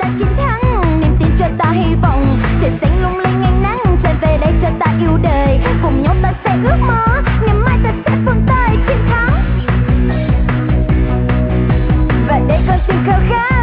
ta chiến thắng, niềm tin cho ta hy vọng, trời xanh lung linh ngày nắng, trở về đây cho ta yêu đời, cùng nhau ta sẽ ước mơ, ngày mai ta sẽ vươn tới chiến thắng. Và đây con tim khao khát.